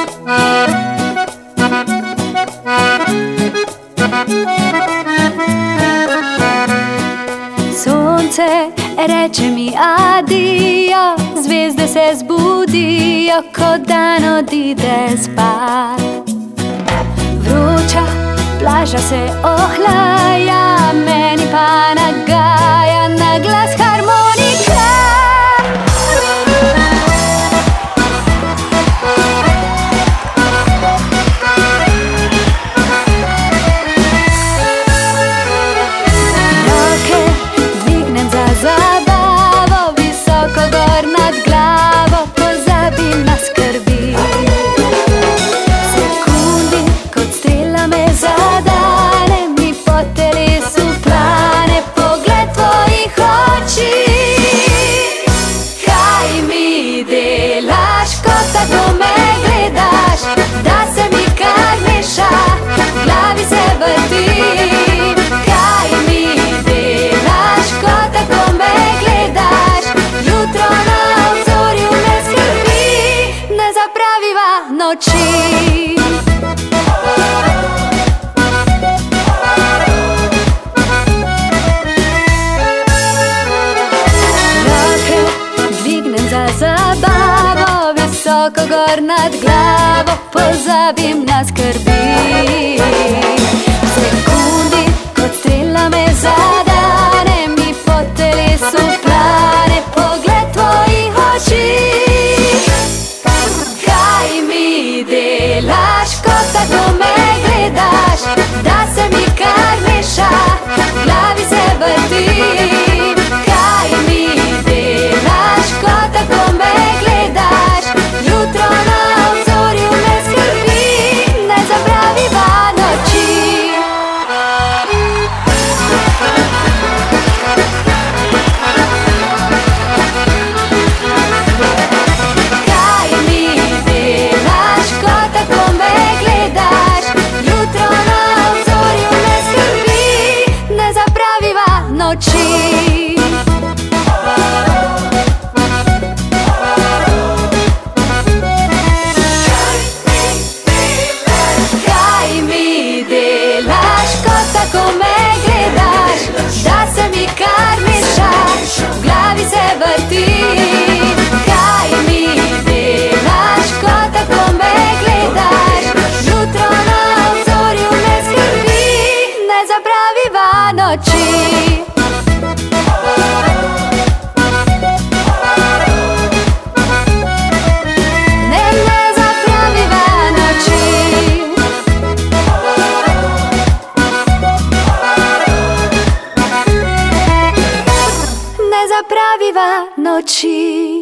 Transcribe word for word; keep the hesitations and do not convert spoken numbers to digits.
Sonce reče mi adijo, zvezde se zbudijo, ko dan odide spat. Vroča plaža se ohlaja, meni pa nagaja na glas harmonika. Roke dvignem za zabavo, visoko gor nad glavo, pozabim na skrbi. Sekundi kot strela me zadane, mi po telesu plane pogled tvojih oči. Kaj mi delaš, ko tako me gledaš, da se mi kar meša, v glavi se vrti. Kaj mi delaš, ko tako me gledaš, jutro na obzorju me skrbi, ne zapraviva noči. Za zabavo, visoko gor nad glavo, pozabim na skrbi. Sekundi kot strela me zadane, mi po telesu plane pogled tvojih oči. Kaj mi delaš, ko tako me gledaš, da se mi kar meša, v glavi se vrti. Kaj mi delaš, ko tako me gledaš, jutro na obzorju me skrbi, ne zapraviva noči. Kaj mi delaš, ko tako me gledaš, jutro na obzorju me skrbi, ne zapraviva noči. Ko me gledaš, da se mi kar meša, v glavi se vrti. Kaj mi delaš, ko tako me gledaš, jutro na obzorju me skrbi, ne zapraviva noči. Zapraviva noči.